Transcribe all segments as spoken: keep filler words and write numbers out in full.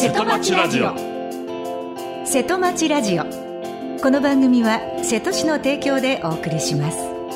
瀬戸町ラジオ。 瀬戸町ラジオ、この番組は瀬戸市の提供でお送りします。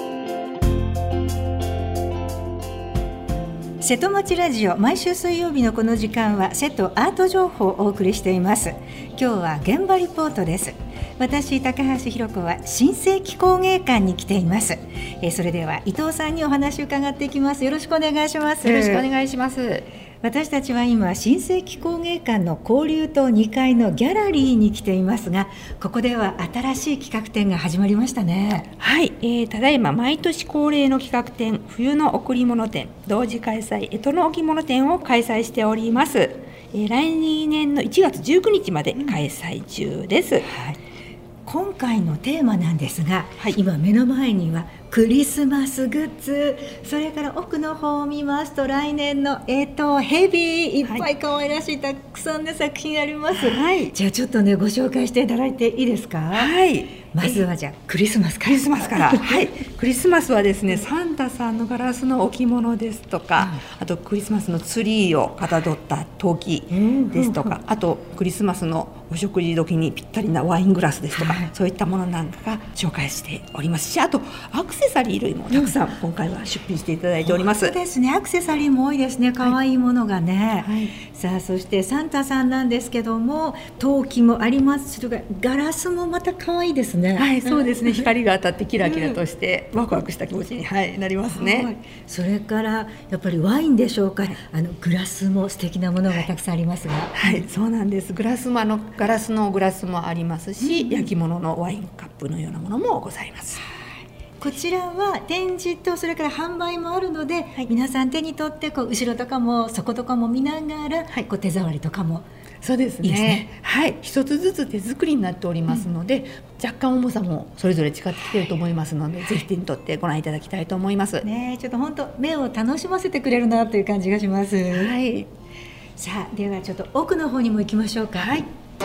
瀬戸町ラジオ、毎週水曜日のこの時間は瀬戸アート情報をお送りしています。今日は現場リポートです。私高橋ひろ子は新世紀工芸館に来ています。えー、それでは伊藤さんにお話を伺っていきます。よろしくお願いします。 よろしくお願いします。 私たちは今新世紀工芸館の交流棟にかいのギャラリーに来ていますが、ここでは新しい企画展が始まりましたね。 はい、えー、ただいま毎年恒例の企画展、冬の贈り物展、同時開催干支の置物展を開催しております。えー、来年のいちがつじゅうくにちまで開催中です。うん、はい、 今回のテーマなんですが、 はい、 今目の前にはクリスマスグッズ、それから奥の方を見ますと来年の干支、ヘビ、いっぱい可愛らしいたくさんの作品あります。はい、じゃあちょっとねご紹介していただいていいですか。 はい、 まずはじゃあクリスマスから。 クリスマスからはい、クリスマスはですね、サンタさんのガラスの置物ですとか、うん、あとクリスマスのツリーをかたどった陶器ですとか、うんうんうん、あとクリスマスのお食事時にぴったりなワイングラスですとか、はい、そういったものなんかが紹介しておりますし、あとアクセサリー類もたくさん今回は出品していただいております。 そうですね、アクセサリーも多いですね。可愛いものがね、はいはい、さあそしてサンタさんなんですけども、陶器もありますし、ガラスもまた可愛いですね。 はい、そうですね、光が当たってキラキラとしてワクワクした気持ちに、はい、なりますね。はい、 それからやっぱりワインでしょうか、はい、あのグラスも素敵なものがたくさんありますが、 はい、はい、そうなんです。グラスもあのガラスのグラスもありますし、うん、焼き物のワインカップのようなものもございます。 こちらは展示とそれから販売もあるので、はい、皆さん手に取ってこう後ろとかも底とかも見ながら、はい、こう手触りとかもそうですね、いいですね。はい、一つずつ手作りになっておりますので、うん、若干重さもそれぞれ違ってきていると思いますので、はい、ぜひ手に取ってご覧いただきたいと思います。 ね、ちょっと本当目を楽しませてくれるなという感じがします。 はい、 さあではちょっと奥の方にも行きましょうか。 はい、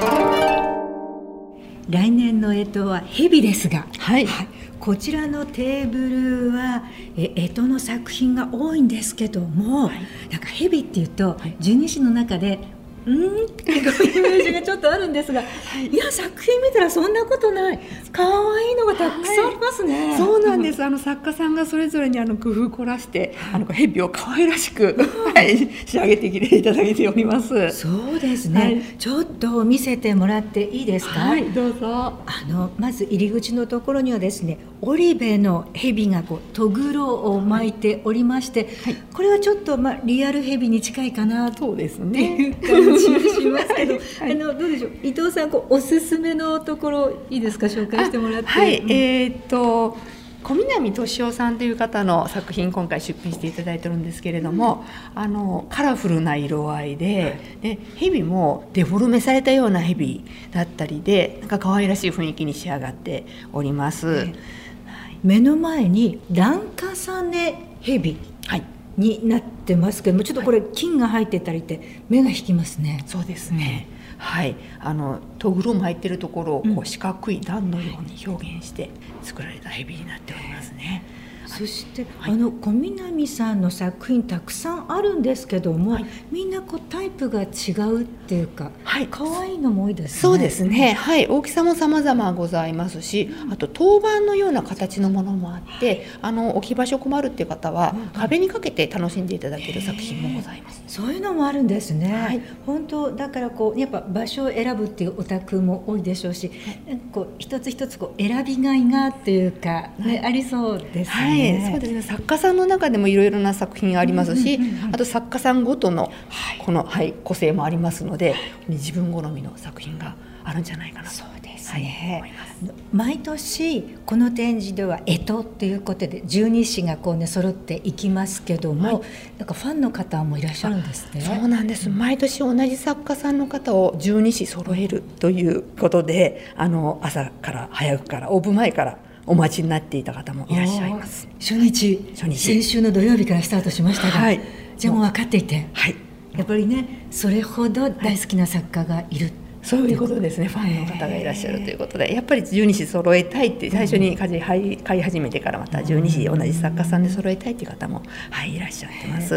来年の干支は蛇ですが、 はいはい、こちらのテーブルはえ干支の作品が多いんですけども、はい、なんか蛇っていうと、はい、十二支の中でうんってこういうイメージがちょっとあるんですが、はい、いや作品見たらそんなことない、可愛いのがたくさんありますね。 はい、そうなんです。あの作家さんがそれぞれにあの工夫を凝らして、はい、あの蛇を可愛らしく、はい、仕上げてきていただいております。 そうですね、はい、ちょっと見せてもらっていいですか。 はい、どうぞ。 あのまず入り口のところにはですね、織部の蛇がこうとぐろを巻いておりまして、はい、これはちょっと、まあ、リアル蛇に近いかなという感じしますけど、はい、あのどうでしょう、伊藤さんこうおすすめのところいいですか、紹介してもらって。 はい、うん、えー、っと小南俊夫さんという方の作品今回出品していただいてるんですけれども、うん、あのカラフルな色合いで、はい、で蛇もデフォルメされたような蛇だったりで、なんか可愛らしい雰囲気に仕上がっております。はい、 目の前にランカサネ蛇、はい、になってますけども、ちょっとこれ金が入ってたりって目が引きますね。 そうですね、うん、はい、あのとぐろ巻いてるところをこう四角い段のように表現して作られた蛇になっておりますね。 そして、はい、あの小南さんの作品たくさんあるんですけども、はい、みんなこうタイプが違うっていうか、はい、可愛いのも多いですね。 そうですね、はい、大きさも様々ございますし、あと当板のような形のものもあって、あの置き場所困るっていう方は壁にかけて楽しんでいただける作品もございます。 そういうのもあるんですね。はい、本当だからこうやっぱ場所を選ぶっていうお宅も多いでしょうし、はい、こう一つ一つこう選びがいがっていうか、ね、はい、ありそうですね。はい、 そうですね、作家さんの中でもいろいろな作品ありますし、うんうんうんうん、あと作家さんごとのこの、はい、個性もありますので、自分好みの作品があるんじゃないかなと。 そうですね、はい、思います。毎年この展示では干支っていうことで十二支がこうね揃っていきますけども、はい、なんかファンの方もいらっしゃるんですね。 そうなんです。毎年同じ作家さんの方を十二支揃えるということで、あの朝から早くからオープン前からお待ちになっていた方もいらっしゃいます。 初日、初日先週の土曜日からスタートしましたが、はい、じゃあもう分かっていて、はい、やっぱりねそれほど大好きな作家がいる、はい、 そういうことですね。ファンの方がいらっしゃるということで、やっぱり十二支揃えたいって最初に買い始めてからまた十二支同じ作家さんで揃えたいという方も、はい、いらっしゃってます。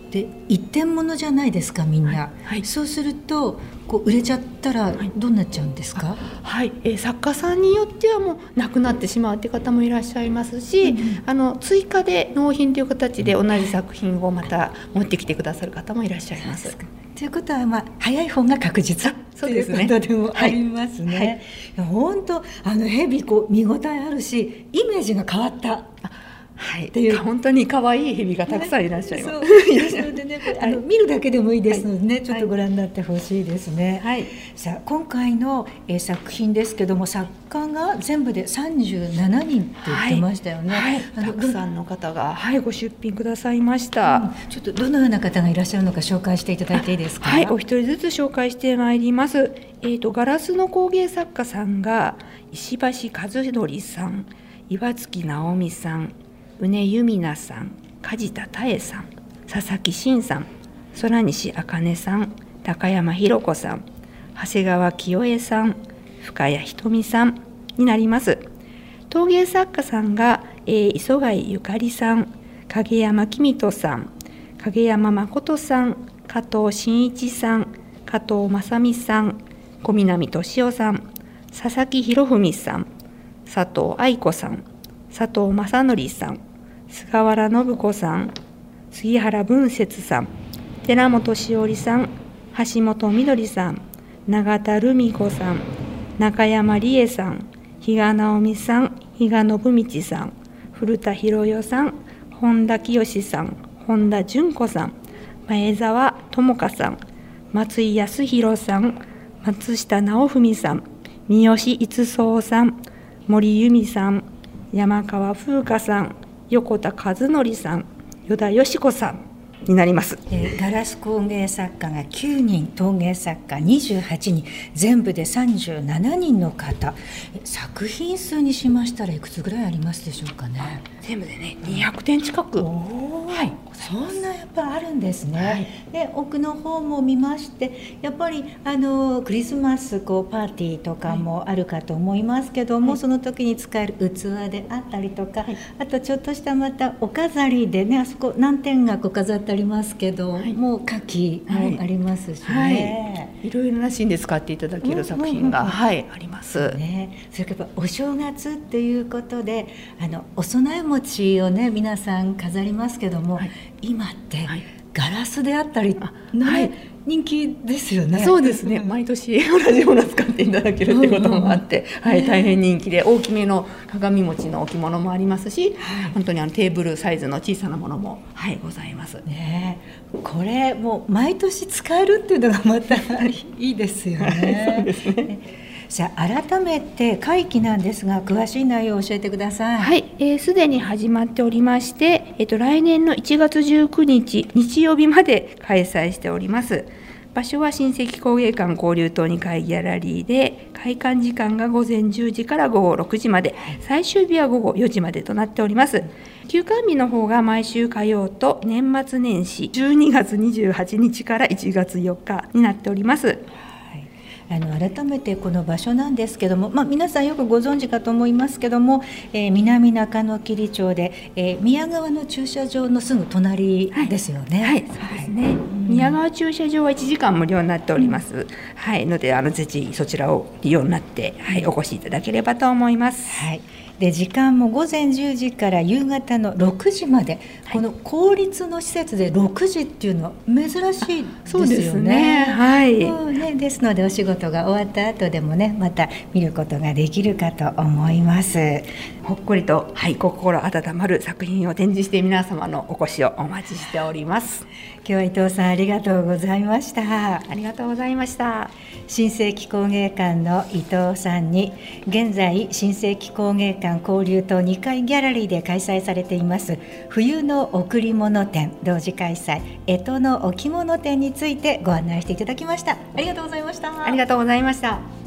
で一点物じゃないですかみんな、はいはい、 そうするとこう売れちゃったらどうなっちゃうんですか？ はい、えー、作家さんによってはもうなくなってしまうという方もいらっしゃいますし、うん、あの追加で納品という形で同じ作品をまた持ってきてくださる方もいらっしゃいます。 ということは、まあ、早い方が確実ということでもありますね。はいはい、いや本当あの蛇こう見応えあるしイメージが変わった。 はい、っていう本当に可愛い蛇がたくさんいらっしゃいます。 ですのでね、あの見るだけでもいいですのでね、はい、ちょっとご覧になってほしいですね。はい、さあ今回の、えー、作品ですけども、作家が全部でさんじゅうななにんって言ってましたよね。はいはい、 あのたくさんの方が、はい、ご出品くださいました。 うん、ちょっとどのような方がいらっしゃるのか紹介していただいていいですか？ はい、お一人ずつ紹介してまいります。えーと、ガラスの工芸作家さんが石橋和則さん、岩月直美さん、宇根由美奈さん、梶田多恵さん、佐々木真さん、空西茜さん、高山弘子さん、長谷川清江さん、深谷ひとみさんになります。陶芸作家さんが、えー、磯貝ゆかりさん、影山公人さん、影山誠さん、加藤真一さん、加藤正美さん、小南俊夫さん、佐々木博文さん、佐藤愛子さん、佐藤正則さん、菅原信子さん、杉原文節さん、寺本しおりさん、橋本みどりさん、永田留美子さん、中山理恵さん、比嘉直美さん、比嘉信道さん、古田博代さん、本田清さん、本田純子さん、前澤智香さん、松井康弘さん、松下直文さん、三好逸宗さん、森由美さん、山川風花さん、横田和則さん、依田よし子さんになります。 えー、ガラス工芸作家がきゅうにん、陶芸作家にじゅうはちにん、全部でさんじゅうななにんの方。作品数にしましたらいくつぐらいありますでしょうかね？ 全部でねにひゃくてん近く、 はい、そんなやっぱあるんですね。はい、で奥の方も見まして、やっぱりあのクリスマスこうパーティーとかもあるかと思いますけども、はい、その時に使える器であったりとか、はい、あとちょっとしたまたお飾りでね、あそこ何点がこう飾ってありますけど、はい、もう花器もありますしね、 はい、いろいろなシーンで使っていただける作品が、うんうんうん、はい、あります、 ね、それからお正月っていうことであのお供え餅をね皆さん飾りますけども、はい、今ってガラスであったり、ね、はい、人気ですよね。 そうですね、毎年同じものを使っていただけるってこともあって、うんうん、はい、大変人気で、大きめの鏡餅の置物もありますし、はい、本当にあのテーブルサイズの小さなものも、はい、ございますね。これもう毎年使えるっていうのがまたいいですよね。 そうですね。 さあ改めて会期なんですが、詳しい内容を教えてください。 はい、えー、すでに始まっておりまして、えー、と来年のいちがつじゅうくにち日曜日まで開催しております。場所は新世紀工芸館交流棟にかいギャラリーで、開館時間がごぜんじゅうじからごごろくじまで、最終日はごごよじまでとなっております。休館日の方が毎週火曜と年末年始じゅうにがつにじゅうはちにちからいちがつよっかになっております。 あの改めてこの場所なんですけども、まあ、皆さんよくご存知かと思いますけども、えー、南中野桐町で、えー、宮川の駐車場のすぐ隣ですよね。 はい、はい、そうですね、はい、宮川駐車場はいちじかん無料になっております、うん、はい、のであのぜひそちらを利用になって、はい、お越しいただければと思います。 はい、で時間もごぜんじゅうじから夕方のろくじまで、はい、この公立の施設でろくじっていうのは珍しいですよね。 そうですね、はい、 そうね、ですのでお仕事が終わった後でもね、また見ることができるかと思います。 ほっこりと、はい、心温まる作品を展示して皆様のお越しをお待ちしております。 今日は伊藤さんありがとうございました。 ありがとうございました。 新世紀工芸館の伊藤さんに、現在新世紀工芸館交流棟にかいギャラリーで開催されています冬の贈り物展同時開催干支の置物展についてご案内していただきました。ありがとうございました。 ありがとうございました。